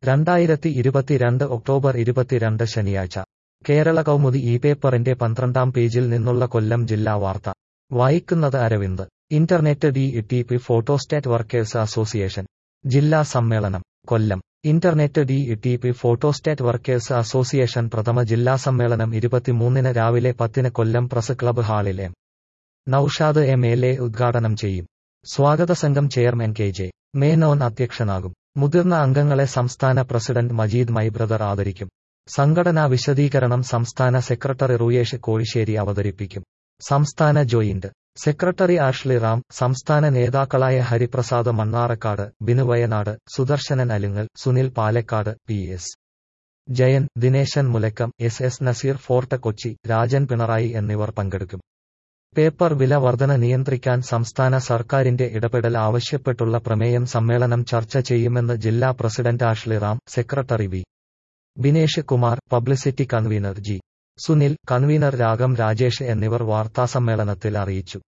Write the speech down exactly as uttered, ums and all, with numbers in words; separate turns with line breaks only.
രണ്ടായിരത്തി ഇരുപത്തിരണ്ട് ഒക്ടോബർ ഇരുപത്തിരണ്ട് ശനിയാഴ്ച കേരള കൗമുദി ഈ പേപ്പറിന്റെ പന്ത്രണ്ടാം പേജിൽ നിന്നുള്ള കൊല്ലം ജില്ലാ വാർത്ത വായിക്കുന്നത് Aravind. Internet D T P photostat workers association ജില്ലാ സമ്മേളനം Kollam. Internet D T P photostat workers association പ്രഥമ ജില്ലാ സമ്മേളനം ഇരുപത്തിമൂന്നിന് രാവിലെ പത്തിന് കൊല്ലം പ്രസ് ക്ലബ്ബ് ഹാളിൽ M Naushad M L A ഉദ്ഘാടനം ചെയ്യും. സ്വാഗത സംഘം ചെയർമാൻ കെ ജെ മേനോൻ അധ്യക്ഷനാകും. മുതിർന്ന അംഗങ്ങളെ സംസ്ഥാന പ്രസിഡന്റ് മജീദ് മൈബ്രദർ ആദരിക്കും. സംഘടനാ വിശദീകരണം സംസ്ഥാന സെക്രട്ടറി റുയേഷ് കോഴിശ്ശേരി അവതരിപ്പിക്കും. സംസ്ഥാന ജോയിന്റ് സെക്രട്ടറി ആഷ്ലി റാം, സംസ്ഥാന നേതാക്കളായ Hariprasad Mannarkkad, Binu Wayanad, Sudarshanan Alungal, Sunil Palakkad, P S Jayan, Dineshan Mulakkam, S S Naseer fort Kochi, Rajan Pinarayi എന്നിവർ പങ്കെടുക്കും. പേപ്പർ വില വർധന നിയന്ത്രിക്കാൻ സംസ്ഥാന സർക്കാരിന്റെ ഇടപെടൽ ആവശ്യപ്പെട്ടുള്ള പ്രമേയം സമ്മേളനം ചർച്ച ചെയ്യുമെന്ന് ജില്ലാ president Ashley Ram, secretary V Binesh Kumar, publicity convener G Sunil, convener Ragam Rajesh എന്നിവർ വാർത്താസമ്മേളനത്തിൽ അറിയിച്ചു.